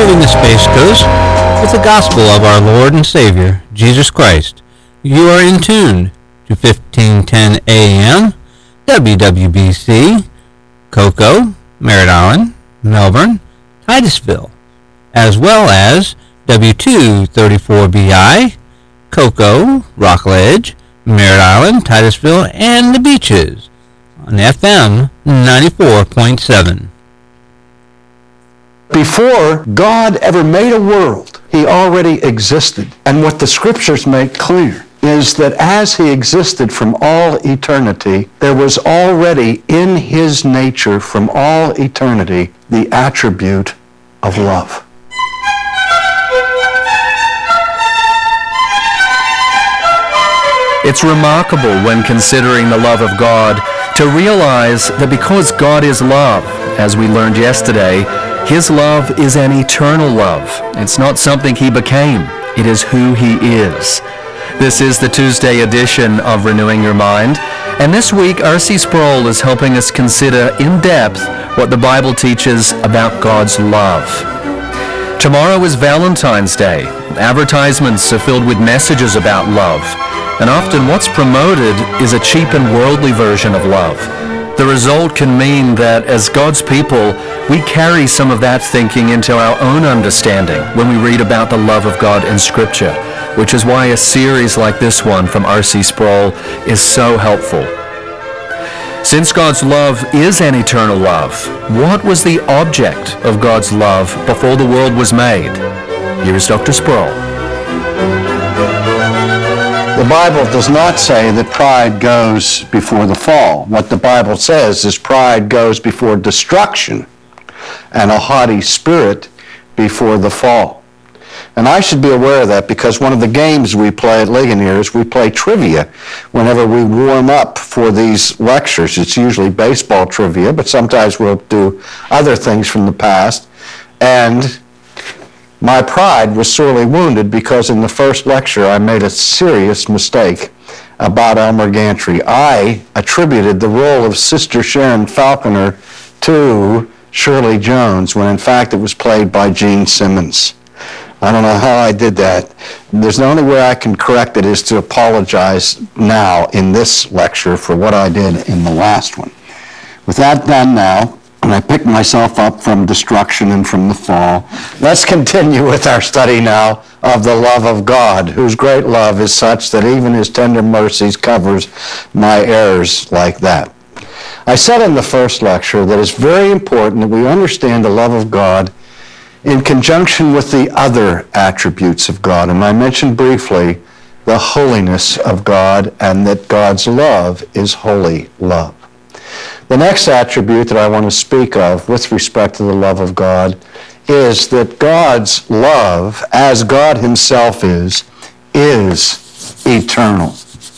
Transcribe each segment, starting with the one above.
leaving the Space Coast with the gospel of our Lord and Savior, Jesus Christ. You are in tune to 1510 AM, WWBC, Cocoa, Merritt Island, Melbourne, Titusville, as well as W234BI, Cocoa, Rockledge, Merritt Island, Titusville, and the Beaches on FM 94.7. Before God ever made a world, he already existed. And what the scriptures make clear is that as he existed from all eternity, there was already in his nature from all eternity the attribute of love. It's remarkable when considering the love of God to realize that because God is love, as we learned yesterday, his love is an eternal love. It's not something he became. It is who he is. This is the Tuesday edition of Renewing Your Mind, and this week R.C. Sproul is helping us consider in depth what the Bible teaches about God's love. Tomorrow is Valentine's Day. Advertisements are filled with messages about love, and often what's promoted is a cheap and worldly version of love. The result can mean that as God's people, we carry some of that thinking into our own understanding when we read about the love of God in Scripture, which is why a series like this one from R.C. Sproul is so helpful. Since God's love is an eternal love, what was the object of God's love before the world was made? Here is Dr. Sproul. The Bible does not say that pride goes before the fall. What the Bible says is pride goes before destruction and a haughty spirit before the fall. And I should be aware of that because one of the games we play at Ligonier is we play trivia whenever we warm up for these lectures. It's usually baseball trivia, but sometimes we'll do other things from the past. And my pride was sorely wounded because in the first lecture I made a serious mistake about Elmer Gantry. I attributed the role of Sister Sharon Falconer to Shirley Jones when in fact it was played by Gene Simmons. I don't know how I did that. There's the only way I can correct it is to apologize now in this lecture for what I did in the last one. With that done now, and I picked myself up from destruction and from the fall, let's continue with our study now of the love of God, whose great love is such that even his tender mercies covers my errors like that. I said in the first lecture that it's very important that we understand the love of God in conjunction with the other attributes of God. And I mentioned briefly the holiness of God and that God's love is holy love. The next attribute that I want to speak of with respect to the love of God is that God's love, as God himself is eternal.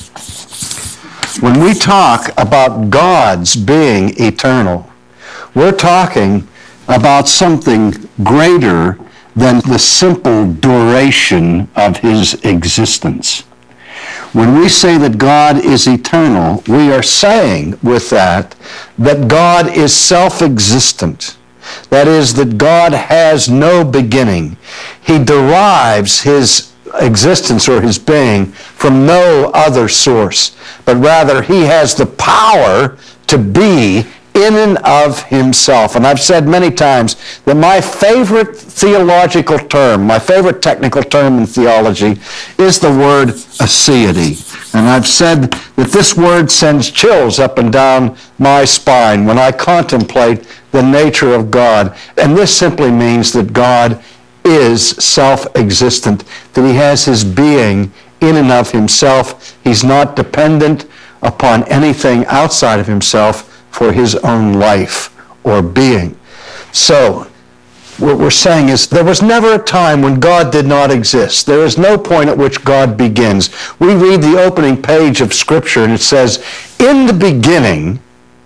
When we talk about God's being eternal, we're talking about something greater than the simple duration of his existence. When we say that God is eternal, we are saying with that God is self-existent. That is, that God has no beginning. He derives his existence or his being from no other source, but rather he has the power to be in and of himself. And I've said many times that my favorite theological term, my favorite technical term in theology is the word aseity. And I've said that this word sends chills up and down my spine when I contemplate the nature of God. And this simply means that God is self-existent, that he has his being in and of himself. He's not dependent upon anything outside of himself for his own life or being. So, what we're saying is there was never a time when God did not exist. There is no point at which God begins. We read the opening page of Scripture and it says, in the beginning,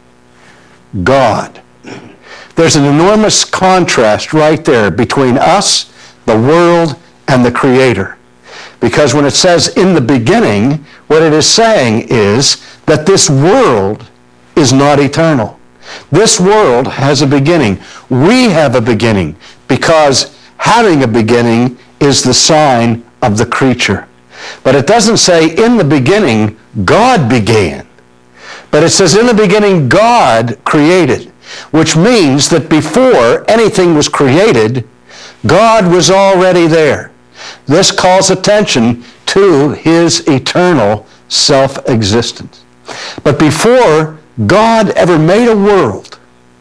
God. There's an enormous contrast right there between us, the world, and the Creator. Because when it says in the beginning, what it is saying is that this world is not eternal. This world has a beginning. We have a beginning because having a beginning is the sign of the creature. But it doesn't say in the beginning God began. But it says in the beginning God created, which means that before anything was created, God was already there. This calls attention to his eternal self-existence. But before God ever made a world,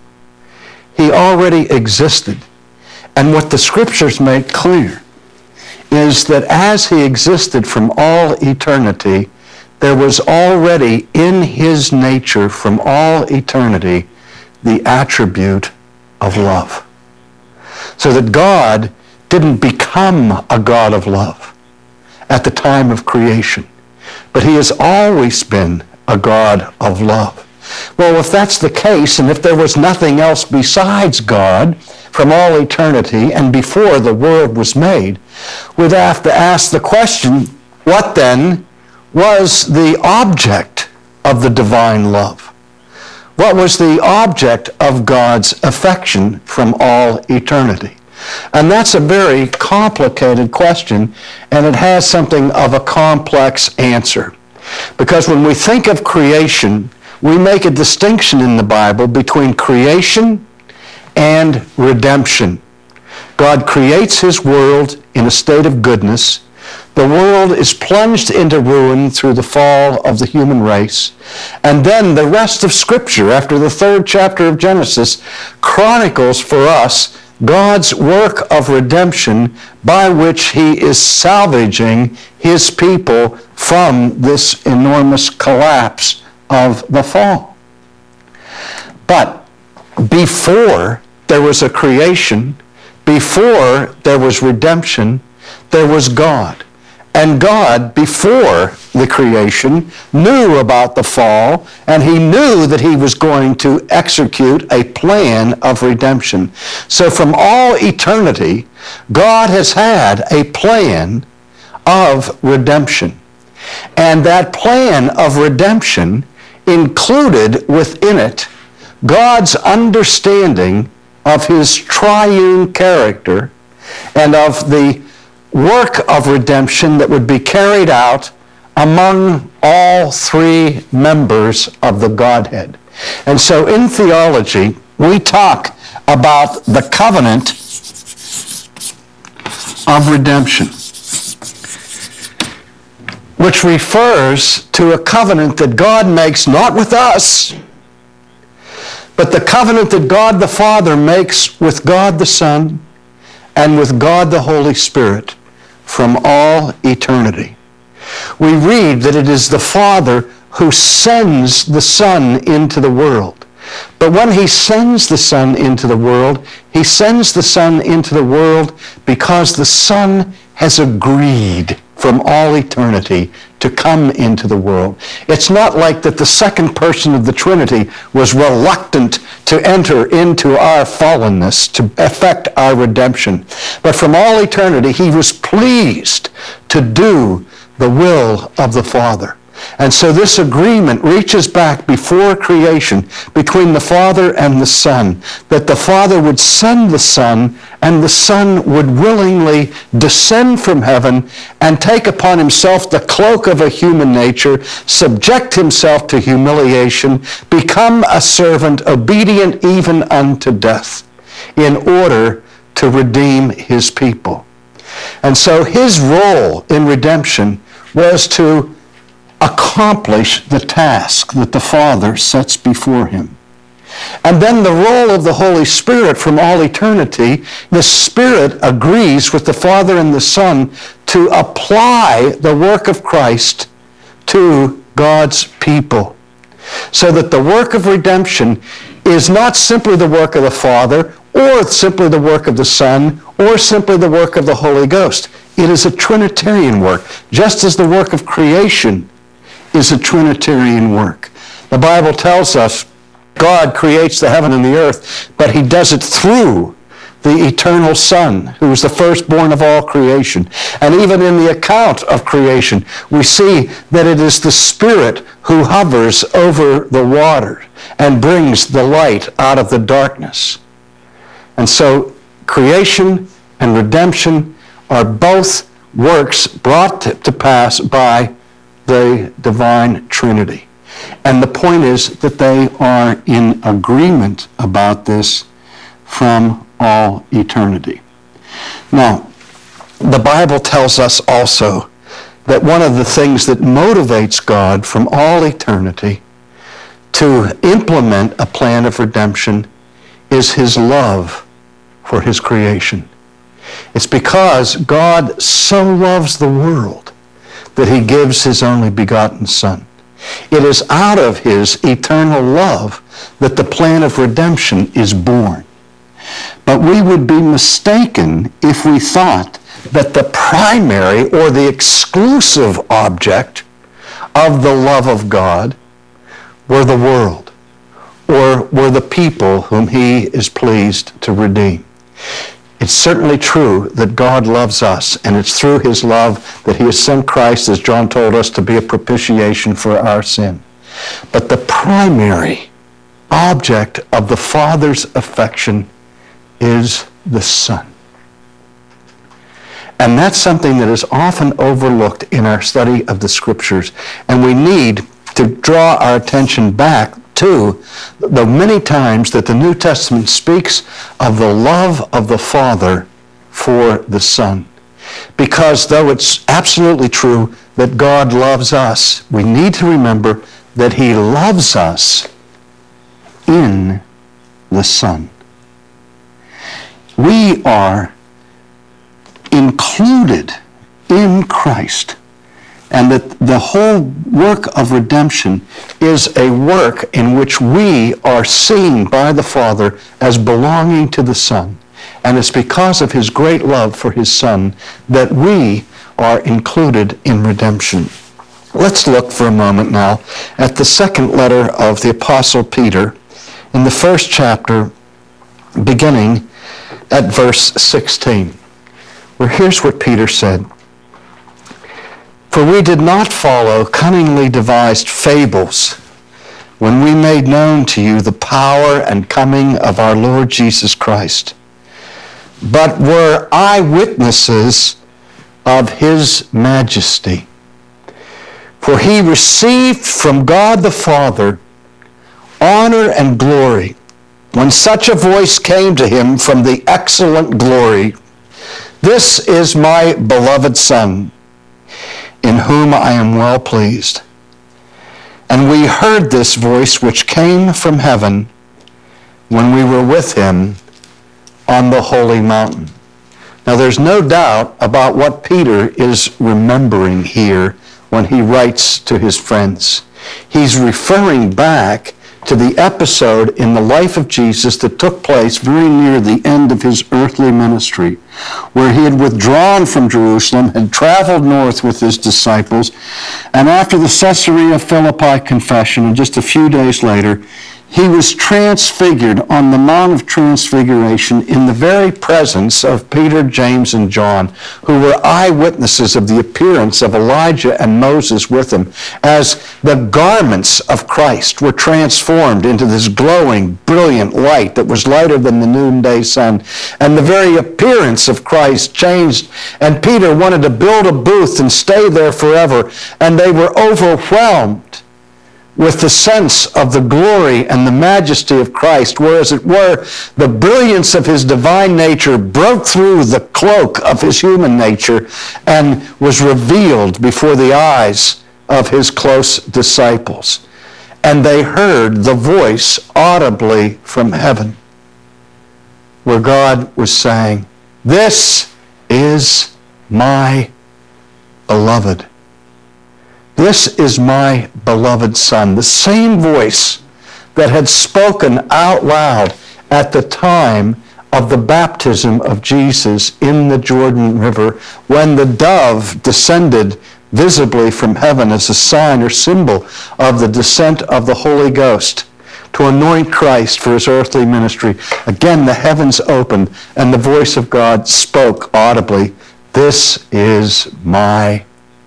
he already existed. And what the scriptures make clear is that as he existed from all eternity, there was already in his nature from all eternity the attribute of love. So that God didn't become a God of love at the time of creation, but he has always been a God of love. Well, if that's the case, and if there was nothing else besides God from all eternity and before the world was made, we'd have to ask the question, what then was the object of the divine love? What was the object of God's affection from all eternity? And that's a very complicated question, and it has something of a complex answer. Because when we think of creation, we make a distinction in the Bible between creation and redemption. God creates his world in a state of goodness. The world is plunged into ruin through the fall of the human race. And then the rest of Scripture, after the 3rd chapter of Genesis, chronicles for us God's work of redemption by which he is salvaging his people from this enormous collapse of the fall. But before there was a creation, before there was redemption, there was God. And God, before the creation, knew about the fall, and he knew that he was going to execute a plan of redemption. So from all eternity, God has had a plan of redemption. And that plan of redemption included within it God's understanding of his triune character and of the work of redemption that would be carried out among all three members of the Godhead. And so in theology, we talk about the covenant of redemption, which refers to a covenant that God makes not with us, but the covenant that God the Father makes with God the Son and with God the Holy Spirit from all eternity. We read that it is the Father who sends the Son into the world. But when he sends the Son into the world, he sends the Son into the world because the Son has agreed from all eternity to come into the world. It's not like that the second person of the Trinity was reluctant to enter into our fallenness, to effect our redemption. But from all eternity, he was pleased to do the will of the Father. And so this agreement reaches back before creation between the Father and the Son, that the Father would send the Son, and the Son would willingly descend from heaven and take upon himself the cloak of a human nature, subject himself to humiliation, become a servant, obedient even unto death, in order to redeem his people. And so his role in redemption was to accomplish the task that the Father sets before him. And then the role of the Holy Spirit from all eternity, the Spirit agrees with the Father and the Son to apply the work of Christ to God's people. So that the work of redemption is not simply the work of the Father, or simply the work of the Son, or simply the work of the Holy Ghost. It is a Trinitarian work, just as the work of creation is a Trinitarian work. The Bible tells us God creates the heaven and the earth, but he does it through the eternal Son, who is the firstborn of all creation. And even in the account of creation, we see that it is the Spirit who hovers over the water and brings the light out of the darkness. And so creation and redemption are both works brought to pass by the divine Trinity. And the point is that they are in agreement about this from all eternity. Now, the Bible tells us also that one of the things that motivates God from all eternity to implement a plan of redemption is his love for his creation. It's because God so loves the world that he gives his only begotten Son. It is out of his eternal love that the plan of redemption is born. But we would be mistaken if we thought that the primary or the exclusive object of the love of God were the world, or were the people whom he is pleased to redeem. It's certainly true that God loves us, and it's through his love that he has sent Christ, as John told us, to be a propitiation for our sin. But the primary object of the Father's affection is the Son. And that's something that is often overlooked in our study of the Scriptures. And we need to draw our attention back to the many times that the New Testament speaks of the love of the Father for the Son. Because though it's absolutely true that God loves us, we need to remember that he loves us in the Son. We are included in Christ, and that the whole work of redemption is a work in which we are seen by the Father as belonging to the Son. And it's because of his great love for his Son that we are included in redemption. Let's look for a moment now at the second letter of the Apostle Peter in the first chapter, beginning at verse 16. Where here's what Peter said. For we did not follow cunningly devised fables when we made known to you the power and coming of our Lord Jesus Christ, but were eyewitnesses of his majesty. For he received from God the Father honor and glory when such a voice came to him from the excellent glory, "This is my beloved Son, in whom I am well pleased." And we heard this voice which came from heaven when we were with him on the holy mountain. Now there's no doubt about what Peter is remembering here when he writes to his friends. He's referring back to the episode in the life of Jesus that took place very near the end of his earthly ministry, where he had withdrawn from Jerusalem, had traveled north with his disciples, and after the Caesarea Philippi confession, and just a few days later, he was transfigured on the Mount of Transfiguration in the very presence of Peter, James, and John, who were eyewitnesses of the appearance of Elijah and Moses with him, as the garments of Christ were transformed into this glowing, brilliant light that was lighter than the noonday sun. And the very appearance of Christ changed, and Peter wanted to build a booth and stay there forever, and they were overwhelmed with the sense of the glory and the majesty of Christ, where, as it were, the brilliance of his divine nature broke through the cloak of his human nature and was revealed before the eyes of his close disciples. And they heard the voice audibly from heaven, where God was saying, "This is my beloved. This is my beloved Son." The same voice that had spoken out loud at the time of the baptism of Jesus in the Jordan River, when the dove descended visibly from heaven as a sign or symbol of the descent of the Holy Ghost to anoint Christ for his earthly ministry. Again, the heavens opened, and the voice of God spoke audibly, "This is my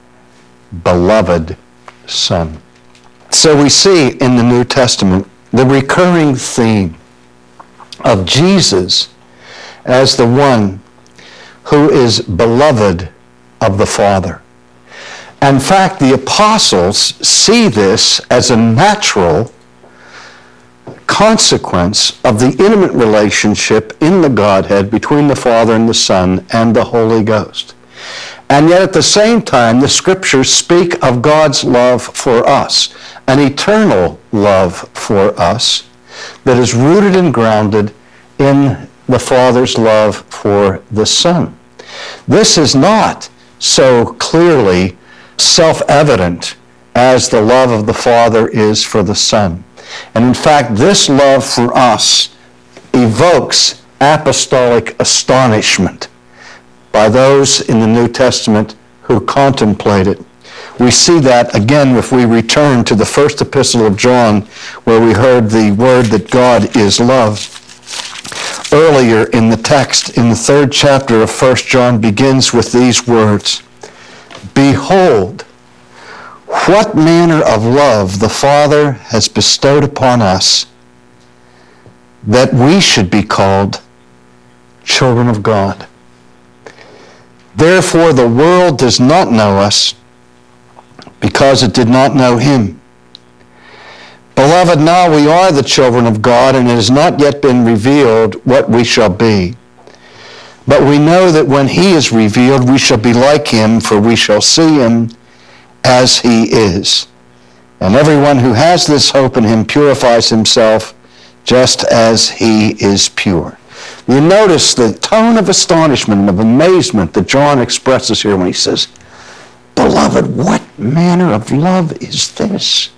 beloved Son." So we see in the New Testament the recurring theme of Jesus as the one who is beloved of the Father. In fact, the apostles see this as a natural consequence of the intimate relationship in the Godhead between the Father and the Son and the Holy Ghost. And yet at the same time, the Scriptures speak of God's love for us, an eternal love for us that is rooted and grounded in the Father's love for the Son. This is not so clearly self-evident as the love of the Father is for the Son. And in fact, this love for us evokes apostolic astonishment by those in the New Testament who contemplate it. We see that again if we return to the first epistle of John, where we heard the word that God is love. Earlier in the text, in the 3rd chapter of 1 John, begins with these words, "Behold, what manner of love the Father has bestowed upon us, that we should be called children of God. Therefore the world does not know us, because it did not know him. Beloved, now we are the children of God, and it has not yet been revealed what we shall be. But we know that when he is revealed, we shall be like him, for we shall see him as he is. And everyone who has this hope in him purifies himself just as he is pure." You notice the tone of astonishment and of amazement that John expresses here when he says, "Beloved, what manner of love is this?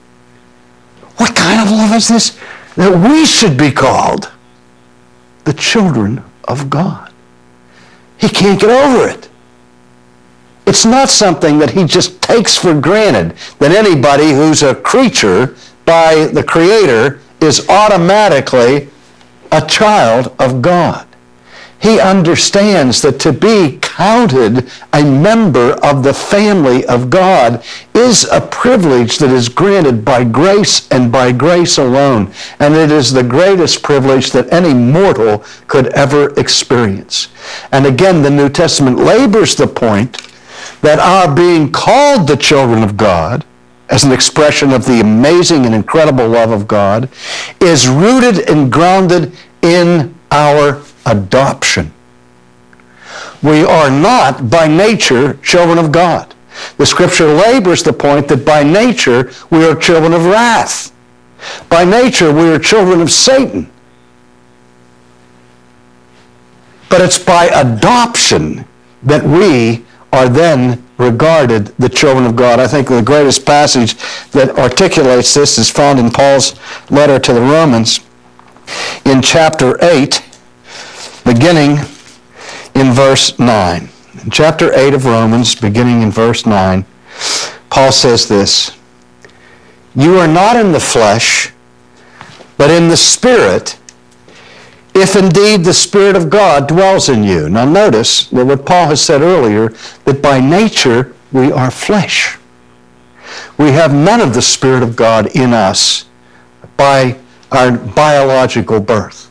What kind of love is this? That we should be called the children of God." He can't get over it. It's not something that he just takes for granted, that anybody who's a creature by the Creator is automatically a child of God. He understands that to be counted a member of the family of God is a privilege that is granted by grace and by grace alone. And it is the greatest privilege that any mortal could ever experience. And again, the New Testament labors the point that our being called the children of God, as an expression of the amazing and incredible love of God, is rooted and grounded in our adoption. We are not by nature children of God. The Scripture labors the point that by nature we are children of wrath. By nature we are children of Satan. But it's by adoption that we are then regarded the children of God. I think the greatest passage that articulates this is found in Paul's letter to the Romans in chapter 8, beginning in verse 9. In chapter 8 of Romans, beginning in verse 9, Paul says this, "You are not in the flesh, but in the Spirit, if indeed the Spirit of God dwells in you." Now notice that what Paul has said earlier, that by nature we are flesh. We have none of the Spirit of God in us by our biological birth.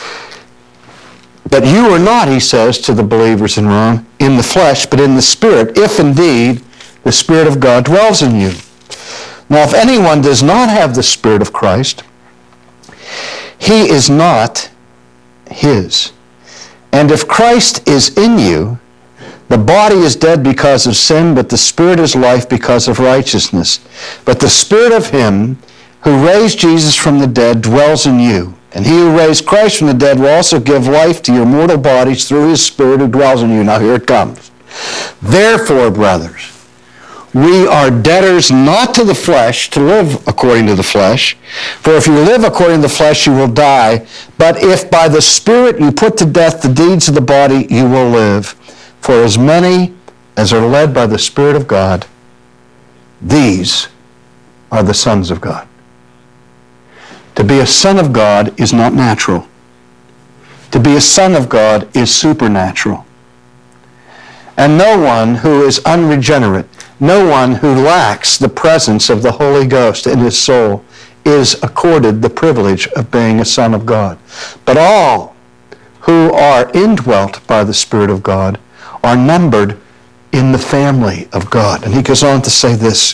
"But you are not," he says to the believers in Rome, "in the flesh, but in the Spirit, if indeed the Spirit of God dwells in you. Now if anyone does not have the Spirit of Christ, he is not his. And if Christ is in you, the body is dead because of sin, but the Spirit is life because of righteousness. But the Spirit of him who raised Jesus from the dead dwells in you. And he who raised Christ from the dead will also give life to your mortal bodies through his Spirit who dwells in you." Now here it comes. "Therefore, brothers, we are debtors not to the flesh to live according to the flesh. For if you live according to the flesh, you will die. But if by the Spirit you put to death the deeds of the body, you will live. For as many as are led by the Spirit of God, these are the sons of God." To be a son of God is not natural. To be a son of God is supernatural. And no one who is unregenerate, no one who lacks the presence of the Holy Ghost in his soul, is accorded the privilege of being a son of God. But all who are indwelt by the Spirit of God are numbered in the family of God. And he goes on to say this,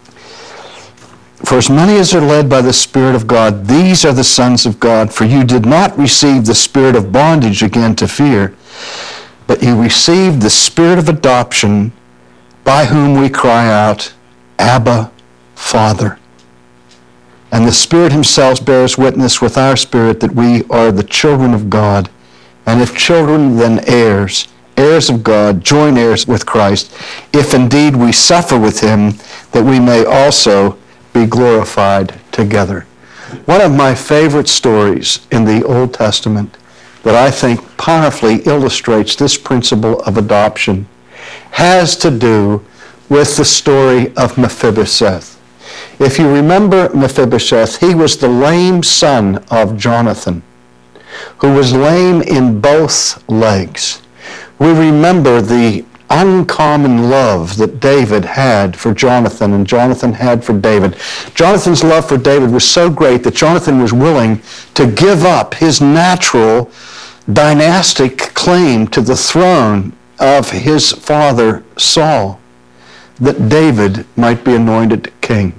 for as many as are led by the Spirit of God, these are the sons of God. For you did not receive the spirit of bondage again to fear, but you received the Spirit of adoption, by whom we cry out, Abba, Father. And the Spirit himself bears witness with our spirit that we are the children of God. And if children, then heirs, heirs of God, joint heirs with Christ, if indeed we suffer with him, that we may also be glorified together. One of my favorite stories in the Old Testament that I think powerfully illustrates this principle of adoption has to do with the story of Mephibosheth. If you remember Mephibosheth, he was the lame son of Jonathan, who was lame in both legs. We remember the uncommon love that David had for Jonathan and Jonathan had for David. Jonathan's love for David was so great that Jonathan was willing to give up his natural dynastic claim to the throne of his father Saul, that David might be anointed king.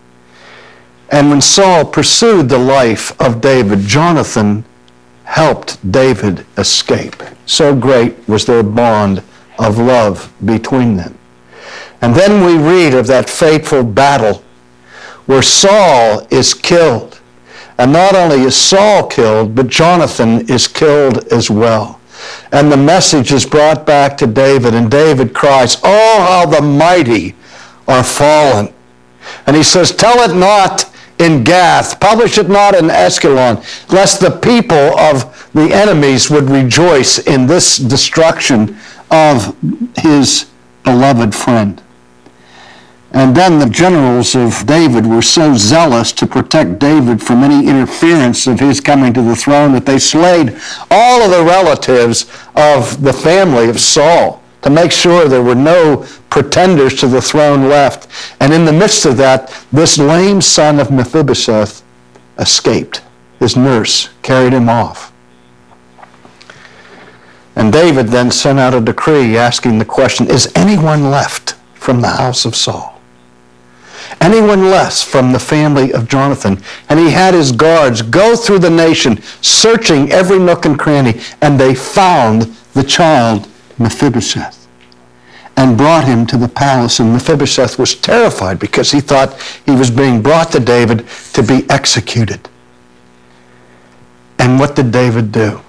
And when Saul pursued the life of David, Jonathan helped David escape. So great was their bond of love between them. And then we read of that fateful battle where Saul is killed. And not only is Saul killed, but Jonathan is killed as well. And the message is brought back to David, and David cries, "Oh, how the mighty are fallen." And he says, "Tell it not in Gath, publish it not in Askelon, lest the people of the enemies would rejoice in this destruction of his beloved friend." And then the generals of David were so zealous to protect David from any interference of his coming to the throne that they slayed all of the relatives of the family of Saul to make sure there were no pretenders to the throne left. And in the midst of that, this lame son of Mephibosheth escaped. His nurse carried him off. And David then sent out a decree asking the question, is anyone left from the house of Saul? Anyone left from the family of Jonathan? And he had his guards go through the nation, searching every nook and cranny, and they found the child Mephibosheth and brought him to the palace. And Mephibosheth was terrified because he thought he was being brought to David to be executed. And what did David do?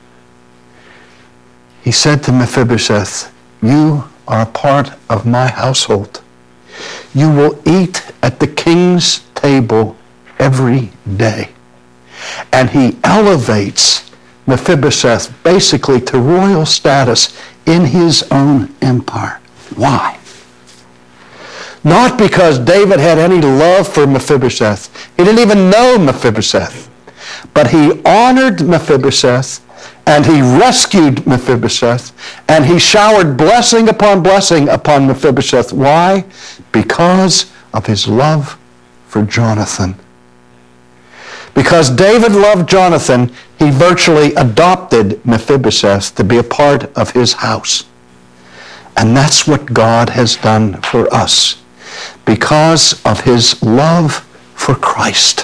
He said to Mephibosheth, "You are a part of my household. You will eat at the king's table every day." And he elevates Mephibosheth basically to royal status in his own empire. Why? Not because David had any love for Mephibosheth. He didn't even know Mephibosheth. But he honored Mephibosheth, and he rescued Mephibosheth, and he showered blessing upon Mephibosheth. Why? Because of his love for Jonathan. Because David loved Jonathan, he virtually adopted Mephibosheth to be a part of his house. And that's what God has done for us because of his love for Christ.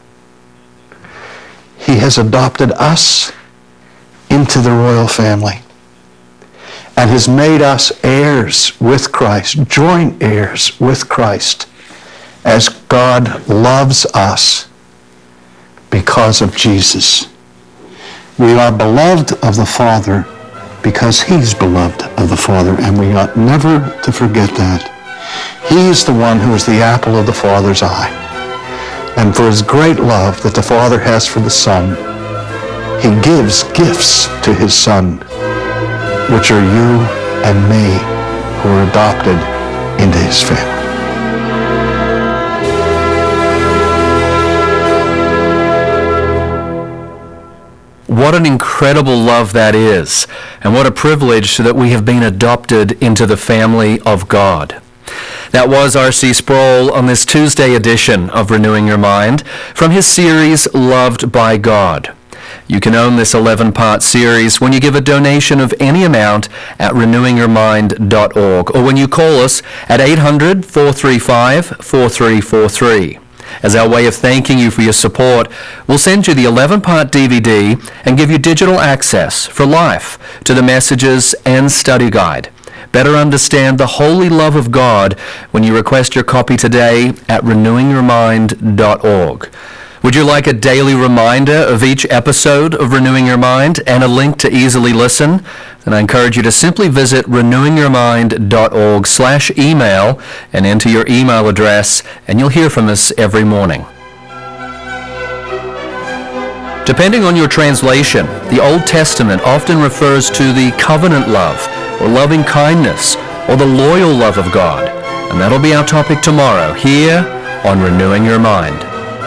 He has adopted us into the royal family and has made us heirs with Christ, joint heirs with Christ, as God loves us because of Jesus. We are beloved of the Father because he's beloved of the Father, and we ought never to forget that. He is the one who is the apple of the Father's eye. And for his great love that the Father has for the Son, he gives gifts to his Son, which are you and me, who are adopted into his family. What an incredible love that is, and what a privilege that we have been adopted into the family of God. That was R.C. Sproul on this Tuesday edition of Renewing Your Mind from his series, Loved by God. You can own this 11-part series when you give a donation of any amount at renewingyourmind.org or when you call us at 800-435-4343. As our way of thanking you for your support, we'll send you the 11-part DVD and give you digital access for life to the messages and study guide. Better understand the holy love of God when you request your copy today at renewingyourmind.org. Would you like a daily reminder of each episode of Renewing Your Mind and a link to easily listen? Then I encourage you to simply visit renewingyourmind.org/email and enter your email address, and you'll hear from us every morning. Depending on your translation, the Old Testament often refers to the covenant love, or loving kindness, or the loyal love of God. And that'll be our topic tomorrow here on Renewing Your Mind.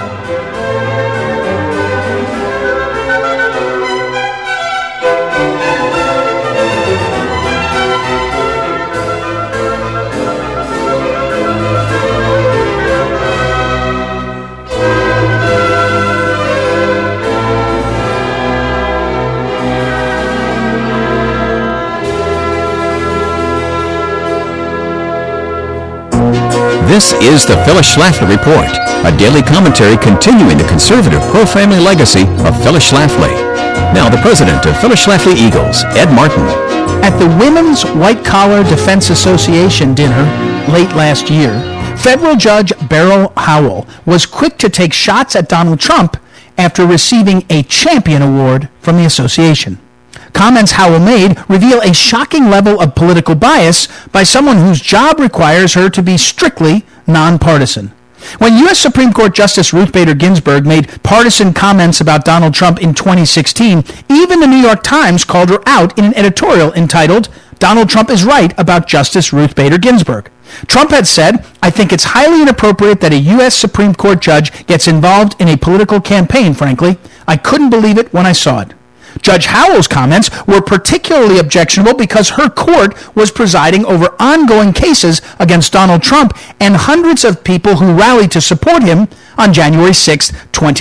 This is the Phyllis Schlafly Report, a daily commentary continuing the conservative pro-family legacy of Phyllis Schlafly. Now the president of Phyllis Schlafly Eagles, Ed Martin. At the Women's White Collar Defense Association dinner late last year, federal judge Beryl Howell was quick to take shots at Donald Trump after receiving a champion award from the association. Comments Howell made reveal a shocking level of political bias by someone whose job requires her to be strictly nonpartisan. When U.S. Supreme Court Justice Ruth Bader Ginsburg made partisan comments about Donald Trump in 2016, even the New York Times called her out in an editorial entitled, "Donald Trump is right about Justice Ruth Bader Ginsburg." Trump had said, "I think it's highly inappropriate that a U.S. Supreme Court judge gets involved in a political campaign, frankly. I couldn't believe it when I saw it." Judge Howell's comments were particularly objectionable because her court was presiding over ongoing cases against Donald Trump and hundreds of people who rallied to support him on January 6,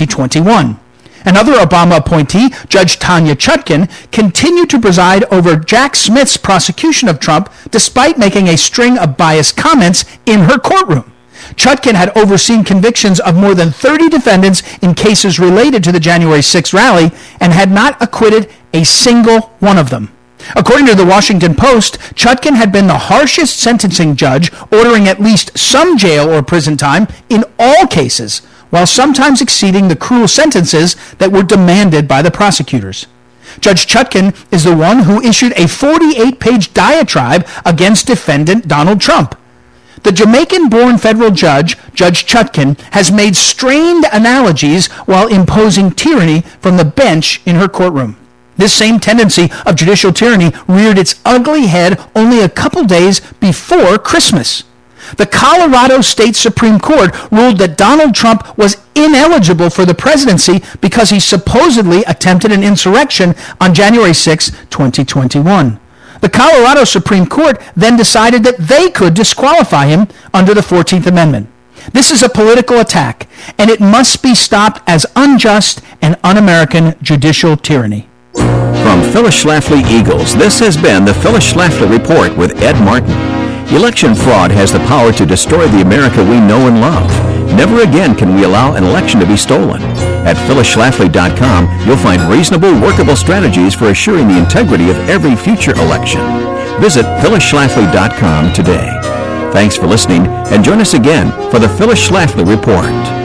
2021. Another Obama appointee, Judge Tanya Chutkan, continued to preside over Jack Smith's prosecution of Trump despite making a string of biased comments in her courtroom. Chutkan had overseen convictions of more than 30 defendants in cases related to the January 6 rally and had not acquitted a single one of them. According to the Washington Post, Chutkan had been the harshest sentencing judge, ordering at least some jail or prison time in all cases, while sometimes exceeding the cruel sentences that were demanded by the prosecutors. Judge Chutkan is the one who issued a 48-page diatribe against defendant Donald Trump. The Jamaican-born federal judge, Judge Chutkan, has made strained analogies while imposing tyranny from the bench in her courtroom. This same tendency of judicial tyranny reared its ugly head only a couple days before Christmas. The Colorado State Supreme Court ruled that Donald Trump was ineligible for the presidency because he supposedly attempted an insurrection on January 6, 2021. The Colorado Supreme Court then decided that they could disqualify him under the 14th Amendment. This is a political attack, and it must be stopped as unjust and un-American judicial tyranny. From Phyllis Schlafly Eagles, this has been the Phyllis Schlafly Report with Ed Martin. Election fraud has the power to destroy the America we know and love. Never again can we allow an election to be stolen. At phyllisschlafly.com, you'll find reasonable, workable strategies for assuring the integrity of every future election. Visit phyllisschlafly.com today. Thanks for listening, and join us again for the Phyllis Schlafly Report.